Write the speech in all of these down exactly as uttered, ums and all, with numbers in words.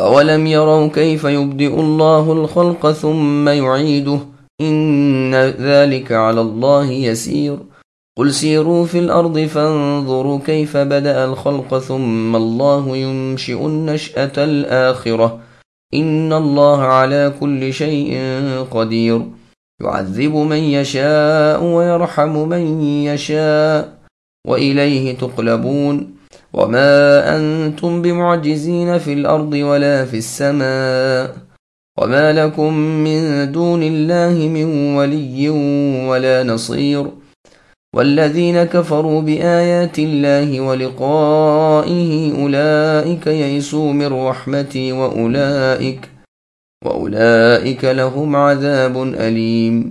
أولم يروا كيف يبدئ الله الخلق ثم يعيده إن ذلك على الله يسير قل سيروا في الأرض فانظروا كيف بدأ الخلق ثم الله ينشئ النشأة الآخرة إن الله على كل شيء قدير يعذب من يشاء ويرحم من يشاء وإليه تقلبون وما أنتم بمعجزين في الأرض ولا في السماء وما لكم من دون الله من ولي ولا نصير والذين كفروا بآيات الله ولقائه أولئك يئسوا من رحمتي وأولئك وأولئك لهم عذاب أليم۔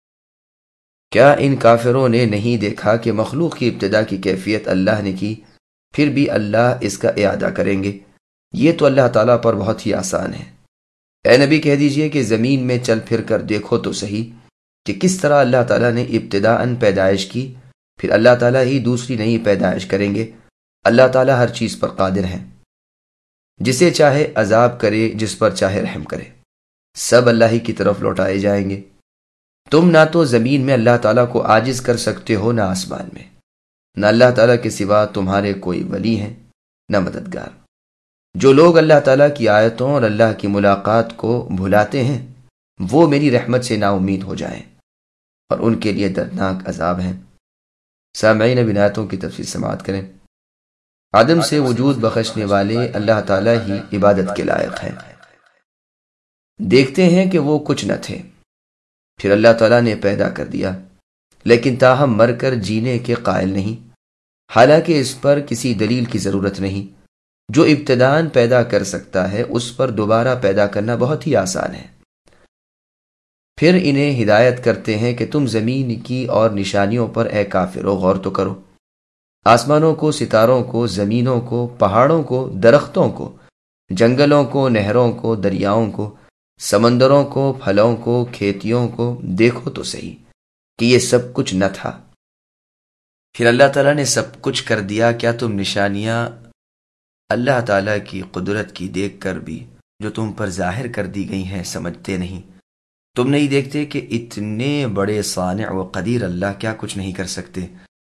کیا ان کافروں نے نہیں دیکھا کہ مخلوق کی ابتدا کی کیفیت اللہ نے کی، پھر بھی اللہ اس کا اعادہ کریں گے؟ یہ تو اللہ تعالیٰ پر بہت ہی آسان ہے۔ اے نبی کہہ دیجئے کہ زمین میں چل پھر کر دیکھو تو صحیح کہ کس طرح اللہ تعالیٰ نے ابتداءً پیدائش کی، پھر اللہ تعالیٰ ہی دوسری نئی پیدائش کریں گے۔ اللہ تعالیٰ ہر چیز پر قادر ہیں، جسے چاہے عذاب کرے، جس پر چاہے رحم کرے، سب اللہ ہی کی طرف لوٹائے جائیں گے۔ تم نہ تو زمین میں اللہ تعالیٰ کو عاجز کر سکتے ہو، نہ آسمان میں، نہ اللہ تعالیٰ کے سوا تمہارے کوئی ولی ہیں، نہ مددگار۔ جو لوگ اللہ تعالیٰ کی آیتوں اور اللہ کی ملاقات کو بھلاتے ہیں، وہ میری رحمت سے نا امید ہو جائیں، اور ان کے لیے دردناک عذاب ہیں۔ سامعین اب آیتوں کی تفصیل سماعت کریں۔ عدم سے وجود بخشنے والے اللہ تعالیٰ ہی عبادت کے لائق ہیں۔ دیکھتے ہیں کہ وہ کچھ نہ تھے، پھر اللہ تعالیٰ نے پیدا کر دیا، لیکن تاہم مر کر جینے کے قائل نہیں، حالانکہ اس پر کسی دلیل کی ضرورت نہیں۔ جو ابتداءً پیدا کر سکتا ہے، اس پر دوبارہ پیدا کرنا بہت ہی آسان ہے۔ پھر انہیں ہدایت کرتے ہیں کہ تم زمین کی اور نشانیوں پر اے کافرو غور تو کرو، آسمانوں کو، ستاروں کو، زمینوں کو، پہاڑوں کو، درختوں کو، جنگلوں کو، نہروں کو، دریاؤں کو، سمندروں کو، پھلوں کو، کھیتیوں کو دیکھو تو صحیح کہ یہ سب کچھ نہ تھا، پھر اللہ تعالیٰ نے سب کچھ کر دیا۔ کیا تم نشانیاں اللہ تعالیٰ کی قدرت کی دیکھ کر بھی جو تم پر ظاہر کر دی گئی ہیں سمجھتے نہیں؟ تم نہیں دیکھتے کہ اتنے بڑے صانع و قدیر اللہ کیا کچھ نہیں کر سکتے؟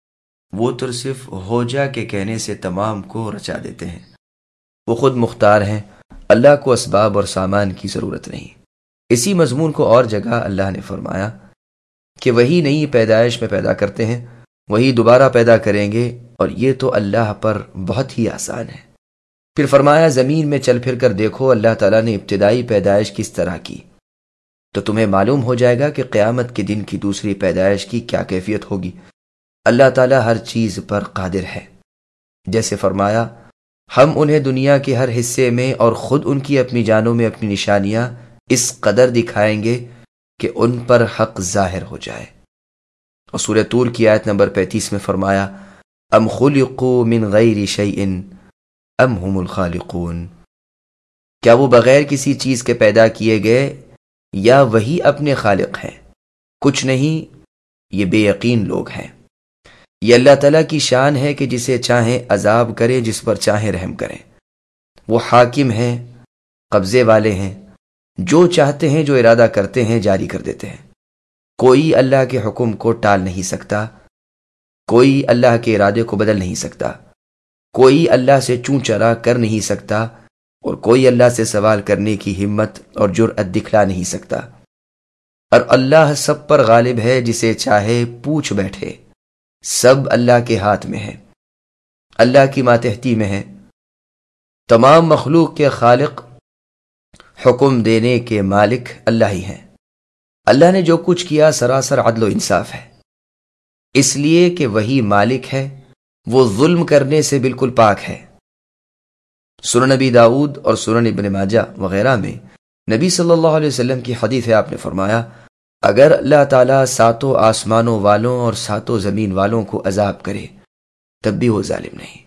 وہ تو صرف ہو جا کے کہنے سے تمام کو رچا دیتے ہیں۔ وہ خود مختار ہیں، اللہ کو اسباب اور سامان کی ضرورت نہیں۔ اسی مضمون کو اور جگہ اللہ نے فرمایا کہ وہی نئی پیدائش میں پیدا کرتے ہیں، وہی دوبارہ پیدا کریں گے، اور یہ تو اللہ پر بہت ہی آسان ہے۔ پھر فرمایا زمین میں چل پھر کر دیکھو اللہ تعالیٰ نے ابتدائی پیدائش کس طرح کی، تو تمہیں معلوم ہو جائے گا کہ قیامت کے دن کی دوسری پیدائش کی کیا کیفیت ہوگی۔ اللہ تعالیٰ ہر چیز پر قادر ہے۔ جیسے فرمایا ہم انہیں دنیا کے ہر حصے میں اور خود ان کی اپنی جانوں میں اپنی نشانیاں اس قدر دکھائیں گے کہ ان پر حق ظاہر ہو جائے۔ اور سورہ طور کی آیت نمبر پینتیس میں فرمایا ام خلقوا من غیر شیء ام هم الخالقون، کیا وہ بغیر کسی چیز کے پیدا کیے گئے یا وہی اپنے خالق ہیں؟ کچھ نہیں، یہ بے یقین لوگ ہیں۔ یہ اللہ تعالیٰ کی شان ہے کہ جسے چاہیں عذاب کرے، جس پر چاہیں رحم کریں۔ وہ حاکم ہیں، قبضے والے ہیں، جو چاہتے ہیں، جو ارادہ کرتے ہیں، جاری کر دیتے ہیں۔ کوئی اللہ کے حکم کو ٹال نہیں سکتا، کوئی اللہ کے ارادے کو بدل نہیں سکتا، کوئی اللہ سے چوں چرا کر نہیں سکتا، اور کوئی اللہ سے سوال کرنے کی ہمت اور جرأت دکھلا نہیں سکتا۔ اور اللہ سب پر غالب ہے، جسے چاہے پوچھ بیٹھے۔ سب اللہ کے ہاتھ میں ہے، اللہ کی ماتحتی میں ہے۔ تمام مخلوق کے خالق، حکم دینے کے مالک اللہ ہی ہیں۔ اللہ نے جو کچھ کیا سراسر عدل و انصاف ہے، اس لیے کہ وہی مالک ہے، وہ ظلم کرنے سے بالکل پاک ہے۔ سنن نبی داؤد اور سنن ابن ماجہ وغیرہ میں نبی صلی اللہ علیہ وسلم کی حدیث ہے، آپ نے فرمایا اگر اللہ تعالیٰ ساتوں آسمانوں والوں اور ساتوں زمین والوں کو عذاب کرے تب بھی وہ ظالم نہیں۔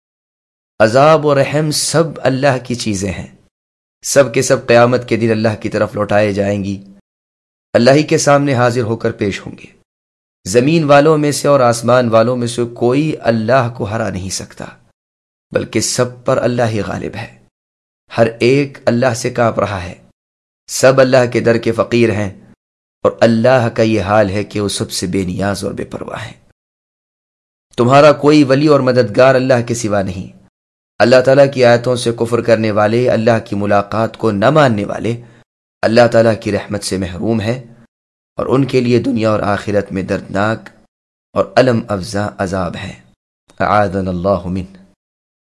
عذاب و رحم سب اللہ کی چیزیں ہیں، سب کے سب قیامت کے دن اللہ کی طرف لوٹائے جائیں گی، اللہ ہی کے سامنے حاضر ہو کر پیش ہوں گے۔ زمین والوں میں سے اور آسمان والوں میں سے کوئی اللہ کو ہرا نہیں سکتا، بلکہ سب پر اللہ ہی غالب ہے۔ ہر ایک اللہ سے کانپ رہا ہے، سب اللہ کے در کے فقیر ہیں، اور اللہ کا یہ حال ہے کہ وہ سب سے بے نیاز اور بے پرواہ ہے۔ تمہارا کوئی ولی اور مددگار اللہ کے سوا نہیں۔ اللہ تعالیٰ کی آیتوں سے کفر کرنے والے، اللہ کی ملاقات کو نہ ماننے والے اللہ تعالیٰ کی رحمت سے محروم ہیں، اور ان کے لیے دنیا اور آخرت میں دردناک اور الم افزا عذاب ہے۔ اعاذنا اللہ منہ۔